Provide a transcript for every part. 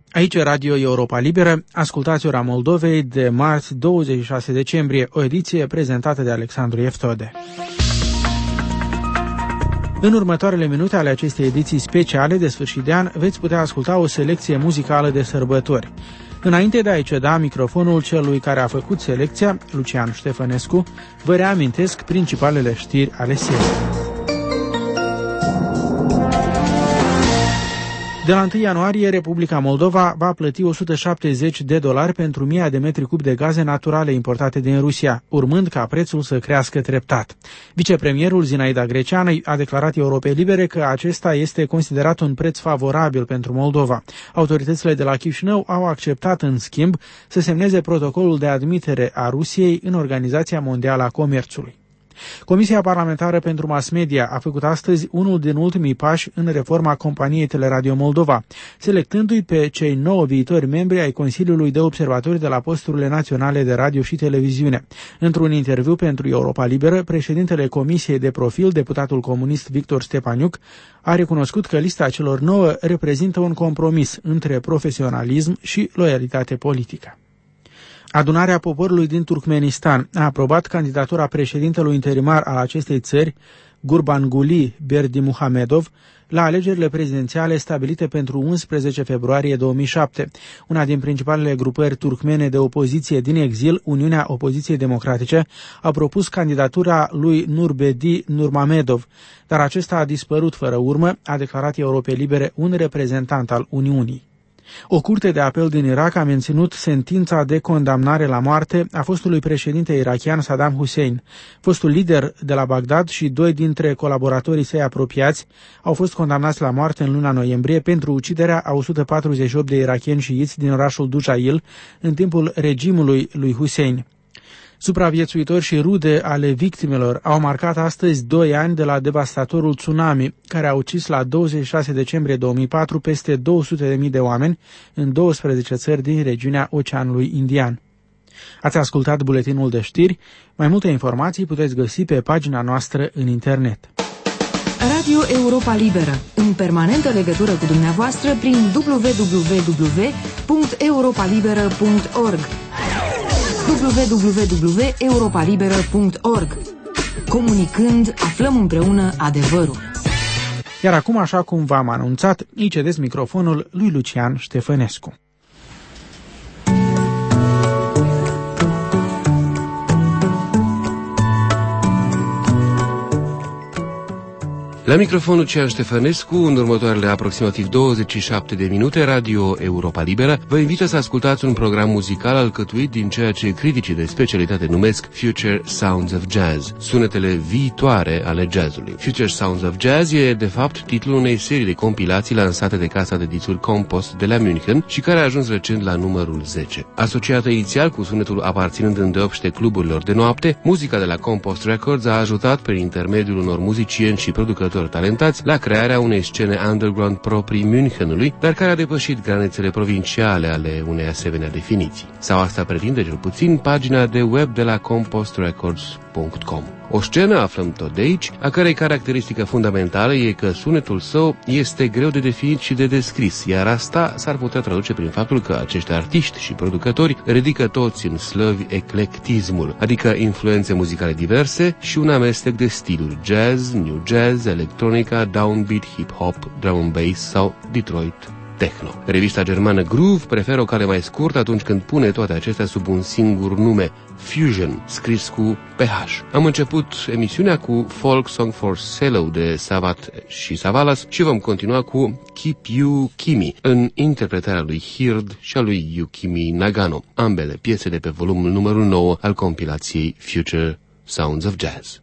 Aici Radio Europa Liberă, ascultați Ora Moldovei de marți 26 decembrie, o ediție prezentată de Alexandru Eftode. În următoarele minute ale acestei ediții speciale de sfârșit de an veți putea asculta o selecție muzicală de sărbători. Înainte de a-i ceda microfonul celui care a făcut selecția, Lucian Ștefănescu, vă reamintesc principalele știri ale serii. De la 1 ianuarie, Republica Moldova va plăti $170 pentru 1000 de metri cub de gaze naturale importate din Rusia, urmând ca prețul să crească treptat. Vicepremierul Zinaida Greceană a declarat Europei Libere că acesta este considerat un preț favorabil pentru Moldova. Autoritățile de la Chișinău au acceptat, în schimb, să semneze protocolul de admitere a Rusiei în Organizația Mondială a Comerțului. Comisia Parlamentară pentru Mass Media a făcut astăzi unul din ultimii pași în reforma companiei Teleradio Moldova, selectându-i pe cei 9 viitori membri ai Consiliului de Observatori de la posturile naționale de radio și televiziune. Într-un interviu pentru Europa Liberă, președintele Comisiei de Profil, deputatul comunist Victor Stepaniuc, a recunoscut că lista celor 9 reprezintă un compromis între profesionalism și loialitate politică. Adunarea Poporului din Turkmenistan a aprobat candidatura președintelui interimar al acestei țări, Gurbanguly Berdimuhamedov, la alegerile prezidențiale stabilite pentru 11 februarie 2007. Una din principalele grupări turkmene de opoziție din exil, Uniunea Opoziției Democratice, a propus candidatura lui Nurbedi Nurmamedov, dar acesta a dispărut fără urmă, a declarat Europei Libere un reprezentant al Uniunii. O curte de apel din Irak a menținut sentința de condamnare la moarte a fostului președinte irakian Saddam Hussein. Fostul lider de la Bagdad și 2 dintre colaboratorii săi apropiați au fost condamnați la moarte în luna noiembrie pentru uciderea a 148 de irakieni șiiți din orașul Dujail în timpul regimului lui Hussein. Supraviețuitori și rude ale victimelor au marcat astăzi 2 ani de la devastatorul tsunami, care a ucis la 26 decembrie 2004 peste 200.000 de oameni în 12 țări din regiunea Oceanului Indian. Ați ascultat buletinul de știri. Mai multe informații puteți găsi pe pagina noastră în internet. Radio Europa Liberă, în permanentă legătură cu dumneavoastră prin www.europalibera.org www.europalibera.org. Comunicând, aflăm împreună adevărul. Iar acum, așa cum v-am anunțat, îi cedez microfonul lui Lucian Ștefănescu. La microfon Lucian Ștefănescu, în următoarele aproximativ 27 de minute, Radio Europa Liberă vă invită să ascultați un program muzical alcătuit din ceea ce criticii de specialitate numesc Future Sounds of Jazz, sunetele viitoare ale jazzului. Future Sounds of Jazz e, de fapt, titlul unei serii de compilații lansate de casa de discuri Compost de la München și care a ajuns recent la numărul 10. Asociată inițial cu sunetul aparținând îndeopște cluburilor de noapte, muzica de la Compost Records a ajutat, prin intermediul unor muzicieni și producători talentați, la crearea unei scene underground proprii Münchenului, dar care a depășit granițele provinciale ale unei asemenea definiții. Sau asta pretinde cel puțin pagina de web de la compostrecords.com. O scenă, aflăm tot de aici, a cărei caracteristică fundamentală e că sunetul său este greu de definit și de descris, iar asta s-ar putea traduce prin faptul că acești artiști și producători ridică toți în slăvi eclectismul, adică influențe muzicale diverse și un amestec de stiluri: jazz, new jazz, electronica, downbeat, hip-hop, drum and bass sau Detroit techno. Revista germană Groove preferă o cale mai scurtă atunci când pune toate acestea sub un singur nume: Fusion, scris cu PH. Am început emisiunea cu Folk Song for Cello de Savat și Savalas și vom continua cu Keep You Kimi, în interpretarea lui Hird și a lui Yukimi Nagano, ambele piese de pe volumul numărul 9 al compilației Future Sounds of Jazz.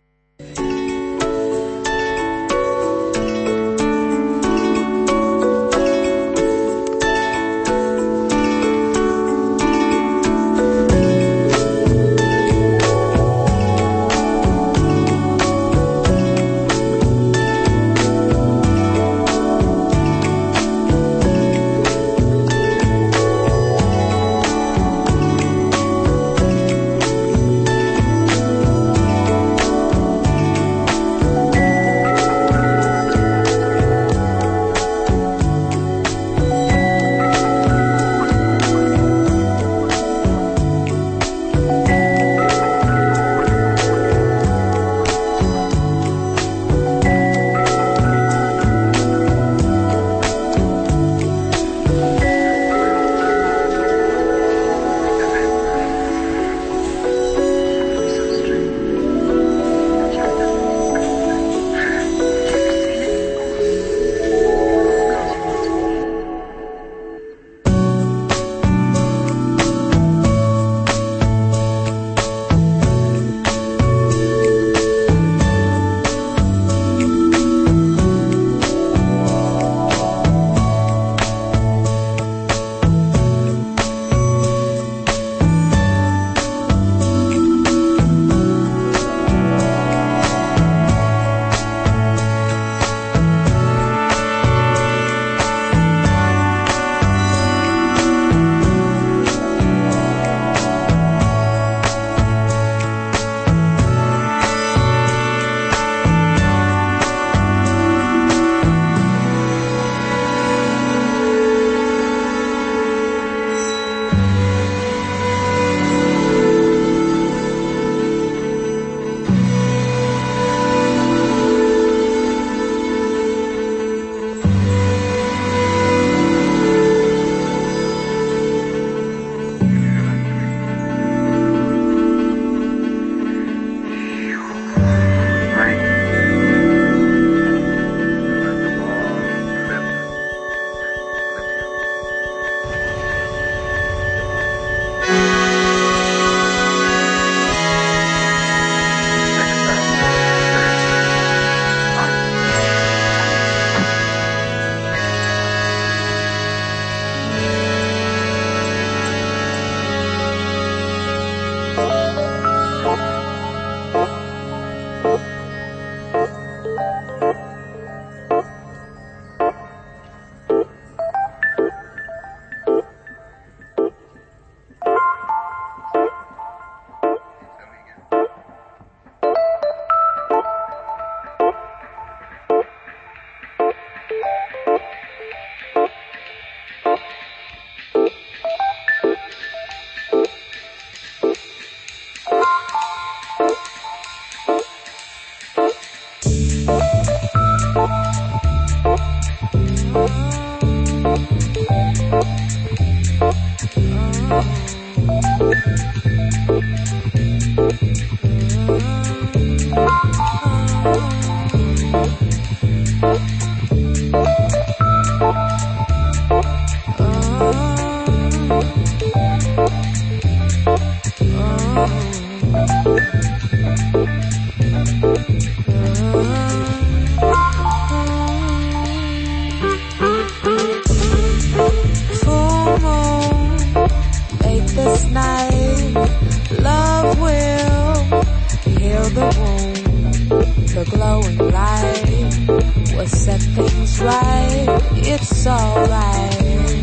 light will set things right. It's alright.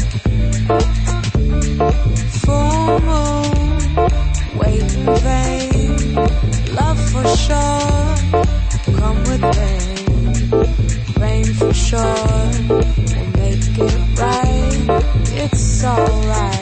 Full moon, wait in vain. Love for sure, come with rain. Rain for sure, we'll make it right. It's alright.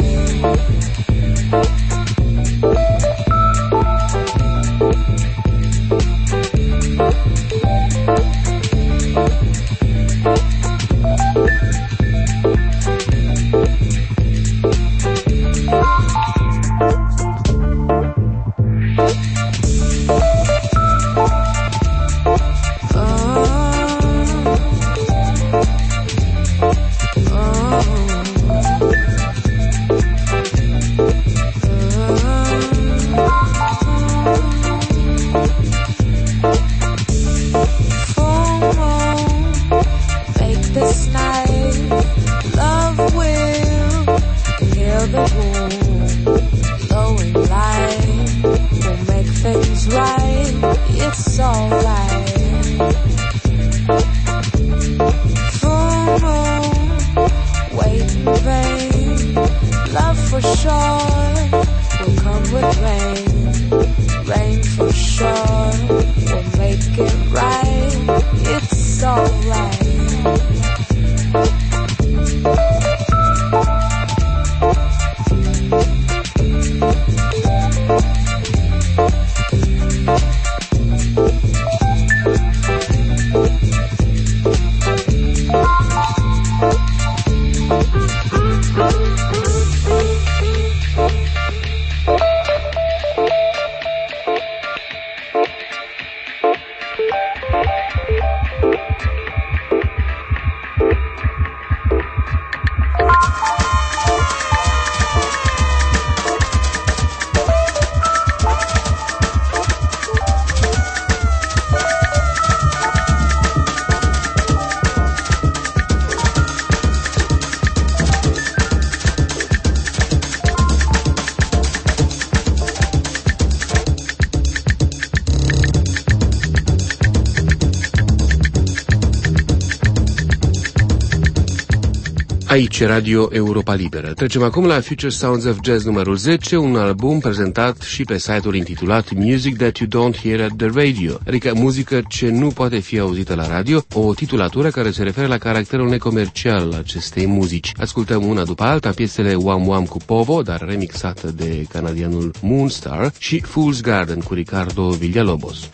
Aici, Radio Europa Liberă. Trecem acum la Future Sounds of Jazz numărul 10, un album prezentat și pe site-ul intitulat Music That You Don't Hear at the Radio, adică muzică ce nu poate fi auzită la radio, o titulatură care se referă la caracterul necomercial al acestei muzici. Ascultăm una după alta piesele Wham Wham cu Povo, dar remixată de canadianul Moonstar, și Fool's Garden cu Ricardo Villalobos.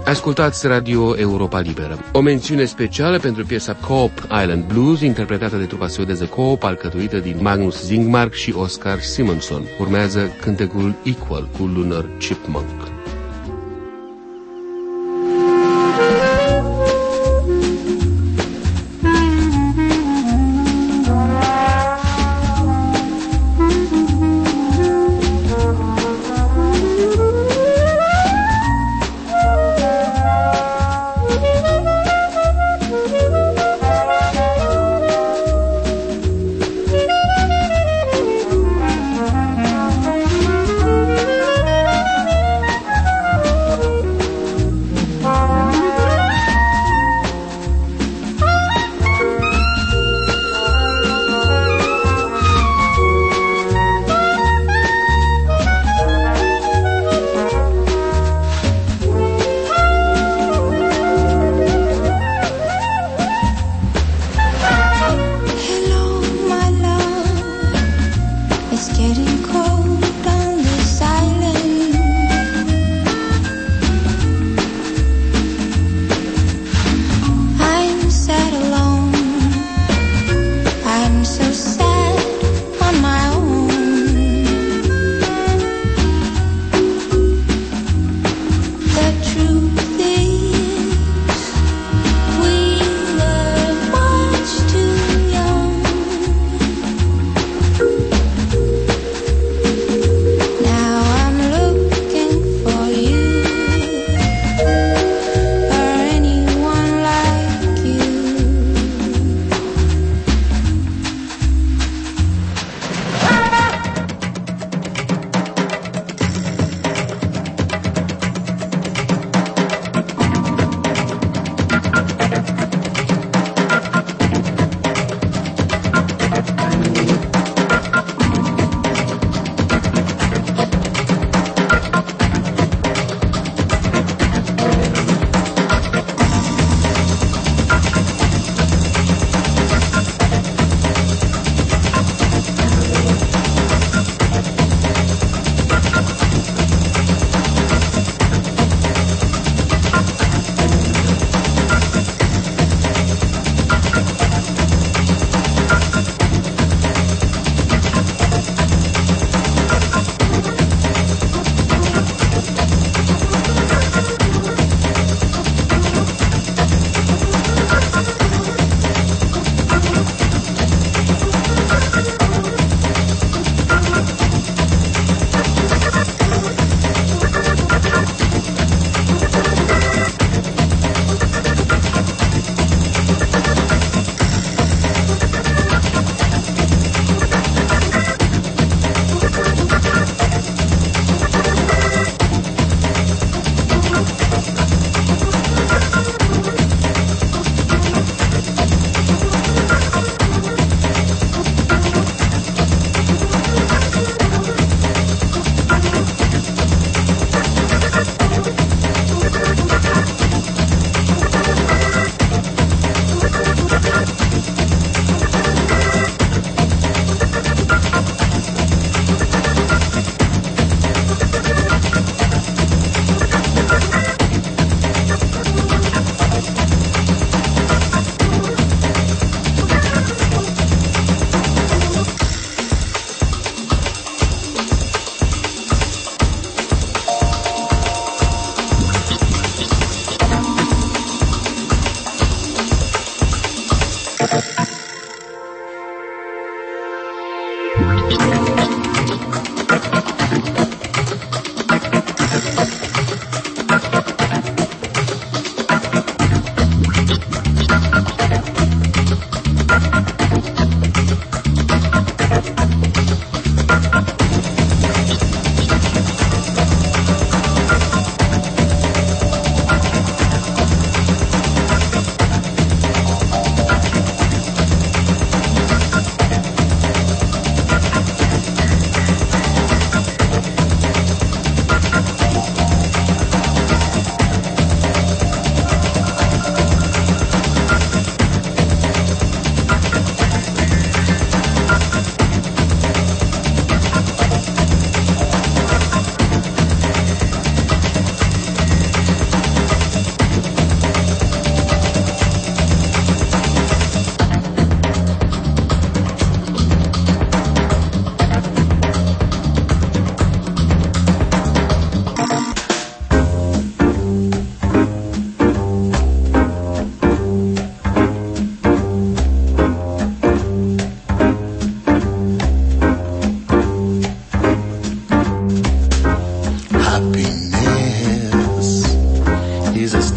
Ascultați Radio Europa Liberă. O mențiune specială pentru piesa Coop Island Blues, interpretată de trupa suedeză Coop, alcătuită din Magnus Zingmark și Oscar Simonsson. Urmează cântecul Equal cu Lunar Chipmunk.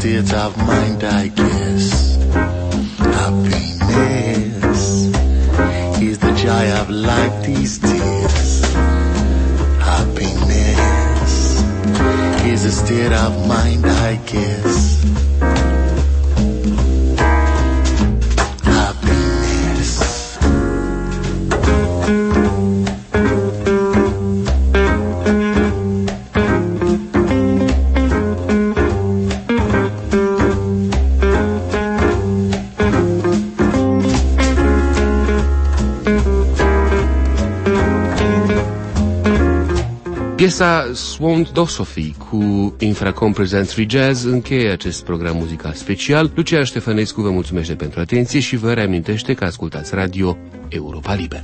state of mind, I guess. Happiness is the joy of life, these tears. Happiness is a state of mind, I guess. Piesa Swamp Dosophy cu Infracom Presents Free Jazz încheie acest program muzical special. Lucian Ștefănescu vă mulțumește pentru atenție și vă reamintește că ascultați Radio Europa Liberă.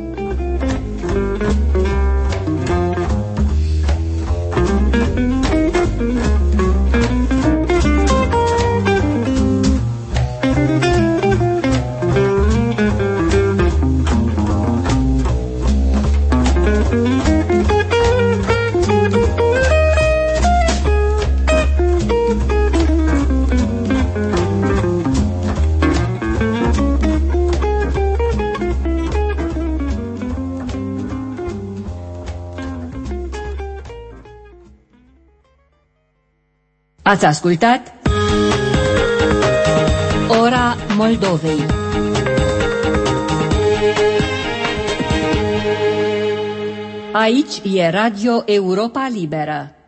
Ați ascultat Ora Moldovei. Aici e Radio Europa Liberă.